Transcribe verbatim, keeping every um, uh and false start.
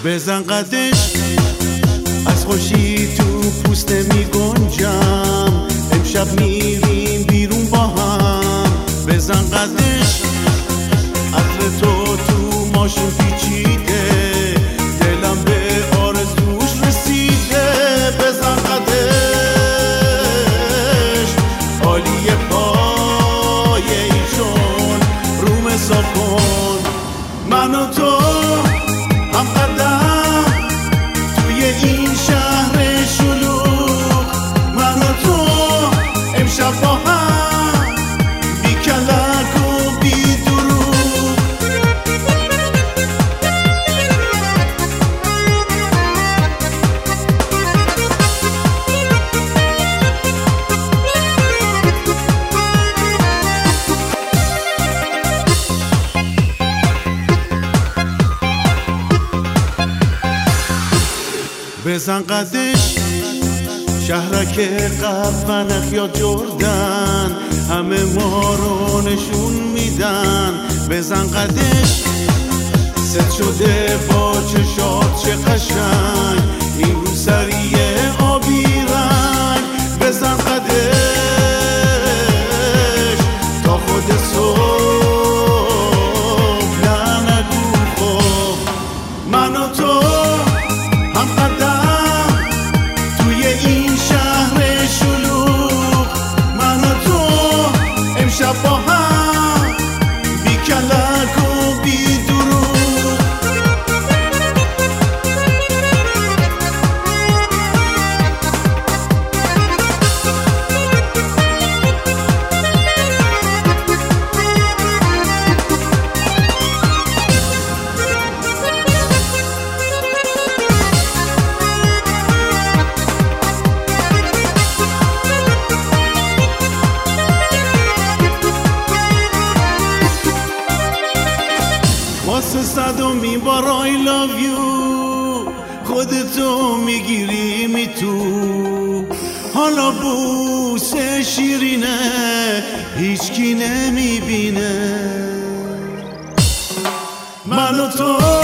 بزن قدش از خوشی تو پوست می گنجم، امشب میریم بیرون با هم. بزن قدش عطر تو تو ماشین پیچیده، دلم به آرزوش رسیده. بزن قدش عالی پایه ای چون روم حساب کن. من و تو هم قدم توی این شهر شلوغ، من و تو امشب با هم بی کلک و بی دروغ. بزن قدش شهرک قفنخ یا جردن، همه ما رو نشون میدن. بزن قدش ست شده با چشات چه قشنگ، این روسری آبی رنگ. بزن قدش تا خود صبح نه نگو خب. من و تو هم قدم توی این شهر شلوغ، من و تو امشب با هم بی کلک و بی دروغ. واسه صدومین بار I love you خودتو میگیری می تو، حالا بوسه شیرینه هیچکی نمیبینه. من و تو